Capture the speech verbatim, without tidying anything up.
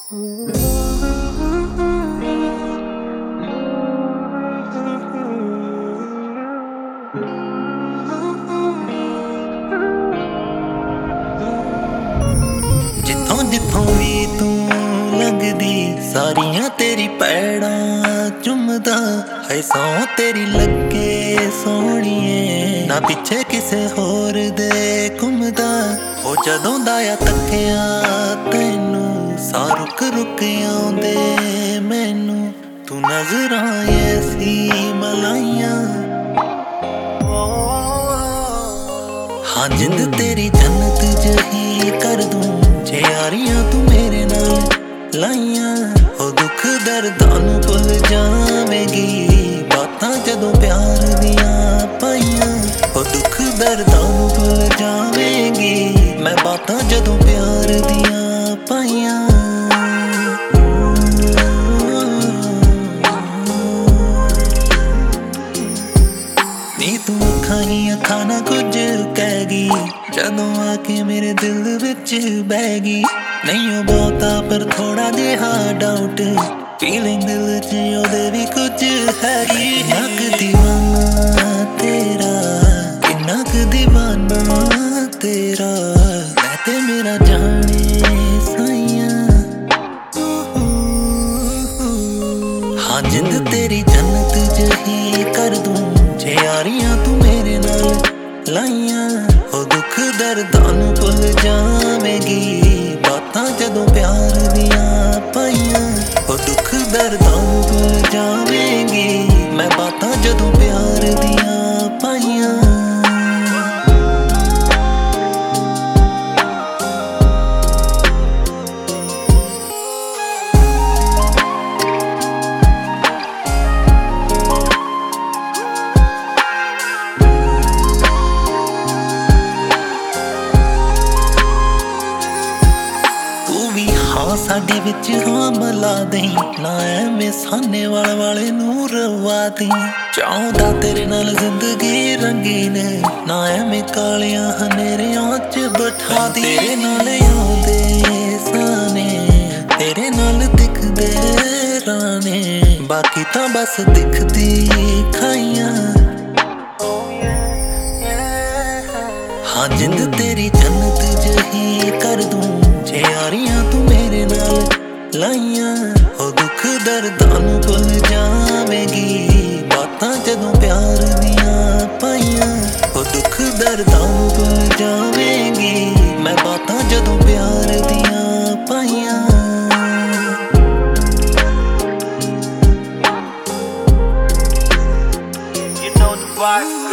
जिथों जिथों भी तू लगदी सारियां तेरी पैड़ां चुमदा है सौ तेरी लगे सोहणीए ना पिछे किसे होर दे घुमदा ओ जदों दा आ तक्किया तैनू सा रुक रुक आउंदे मैनू तू नजरां ऐसी मलाइयां हाँ जिंद तेरी जन्नत जही कर दूं जे यारियां तू मेरे नाल लाइयां ओ दुख दर्दां नू भुल जावेगी बातां जदों प्यार दियां पाइयां ओ दुख दर्दां नू भुल जावेगी मैं बातां जदों प्यार दियां पाइयां नी तू अखां ही अखां ना कुछ कहगी जदों आके मेरे दिल विच बहगी नहीं हो बहुता पर थोड़ा जिहा डाउट फीलिंग दिल च ओदे भी कुछ हैगी किन्ना क दीवाना तेरा किन्ना क दीवाना तेरा मैं ते मेरा जाने साइयां हाँ जिंद तेरी जन्नत जही कर दूं जे यारियां तू मेरे नाल लाइयां ओ दुख दर्दां नू भुल जावेगी बातां जदों प्यार दियां पाइयां ओ दुख दर्दां नू भुल जावेगी मैं बातां जदों प्यार दियां पाइयां हाँ साडे विच हाँ मिला दई ना एवें साने वाल वाले नूं रवा दई चाहुंदा तेरे नाल जिंदगी रंगीन ना एवें कालियां हनेरियां च बिठा दी तेरे नाल आउंदे साने तेरे नाल दिखदे राने बाकी तां बस दिखदी खाइयां हाँ जिंद तेरी जन्नत जही कर दूं जे यारियां तू मेरे नाल लाइयां ओ दुख दर्दां नू भुल जावेगी बातां जदों प्यार दियां पाइयां ओ दुख दर्दां नू भुल जावेगी मैं बातां जदों प्यार दियां पाइयां You know the vibe.